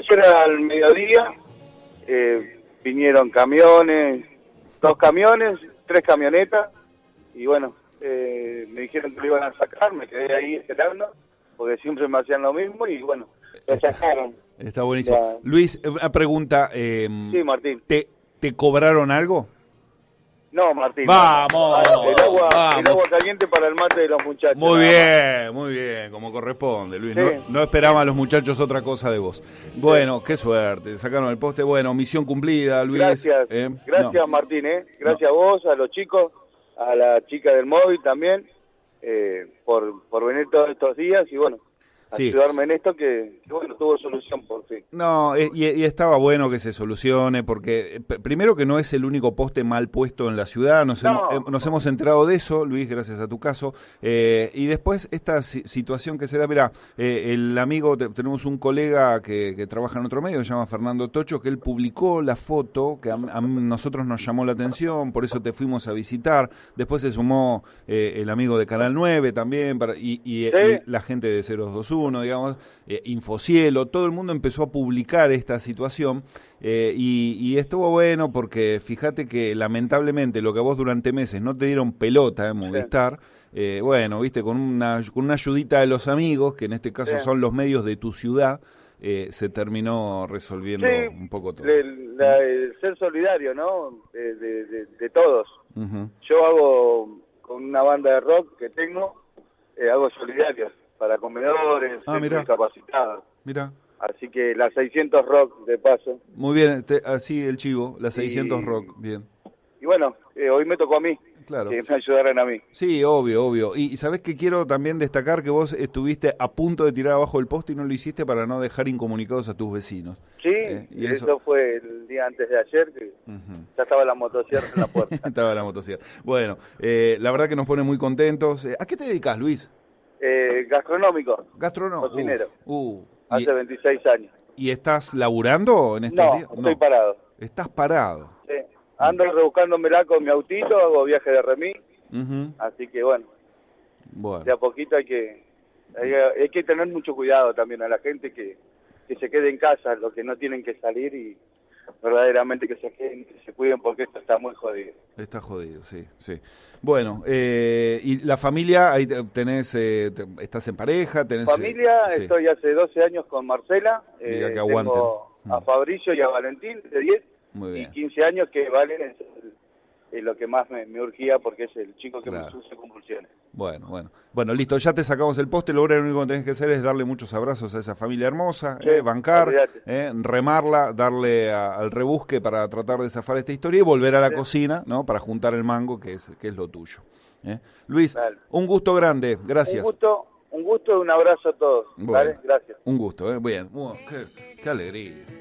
ayer al mediodía vinieron camiones, 2 camiones, 3 camionetas, y bueno, me dijeron que lo iban a sacar, me quedé ahí esperando, porque siempre me hacían lo mismo, y bueno, lo sacaron. Está buenísimo. Luis, una pregunta. Sí, Martín. ¿Te cobraron algo? No, Martín. ¡Vamos! El agua caliente para el mate de los muchachos. Muy bien, como corresponde, Luis. Sí. No esperaban los muchachos otra cosa de vos. Bueno, qué suerte, sacaron el poste. Bueno, misión cumplida, Luis. Gracias, gracias Martín, gracias a vos, a los chicos, a la chica del móvil también, por venir todos estos días y bueno, ayudarme en esto que bueno, tuvo solución por fin. No, y estaba bueno que se solucione, porque primero que no es el único poste mal puesto en la ciudad, nos hemos enterado de eso, Luis, gracias a tu caso, y después esta situación que se da, mira, el amigo, tenemos un colega que trabaja en otro medio, se llama Fernando Tocho, que él publicó la foto, que a nosotros nos llamó la atención, por eso te fuimos a visitar, después se sumó el amigo de Canal 9 también, y la gente de 021, digamos, Infocielo, todo el mundo empezó a publicar esta situación y estuvo bueno porque fíjate que lamentablemente lo que a vos durante meses no te dieron pelota en Movistar, bueno, viste, con una ayudita de los amigos, que en este caso son los medios de tu ciudad, se terminó resolviendo un poco todo. El ser solidario, ¿no? De todos. Yo hago, con una banda de rock que tengo, hago solidarios para comedores, discapacitados. Mira. Así que las 600 Rock, de paso. Muy bien, así el chivo, las 600 Rock, bien. Y bueno, hoy me tocó a mí, claro, que me ayudaran a mí. Sí, obvio. Y ¿sabés qué? Quiero también destacar que vos estuviste a punto de tirar abajo el poste y no lo hiciste para no dejar incomunicados a tus vecinos. Sí, y eso fue el día antes de ayer, que ya estaba la motosierra en la puerta. Estaba la motosierra. Bueno, la verdad que nos pone muy contentos. ¿A qué te dedicas, Luis? Gastronómico. Cocinero. Hace 26 años. ¿Y estás laburando en estos días? No, estoy parado. ¿Estás parado? Sí. Ando rebuscándomela con mi autito, hago viaje de remis. Así que bueno, de a poquito hay que tener mucho cuidado también a la gente que se quede en casa, los que no tienen que salir y verdaderamente que se queden, que se cuiden porque esto está muy jodido. Está jodido, sí. Bueno, ¿y la familia? Ahí tenés, ¿estás en pareja? Familia, estoy hace 12 años con Marcela. Diga que aguanten. Tengo a Fabricio y a Valentín, de 10. Muy bien. Y 15 años que Valen es lo que más me urgía porque es el chico que me sufre convulsiones. Bueno, listo, ya te sacamos el poste, lo único que tenés que hacer es darle muchos abrazos a esa familia hermosa, bancar, remarla, darle al rebusque para tratar de zafar esta historia y volver a la cocina, ¿no? Para juntar el mango, que es lo tuyo. Luis, un gusto grande, gracias. Un gusto y un abrazo a todos. Bueno, Gracias. Un gusto, bien. Qué alegría.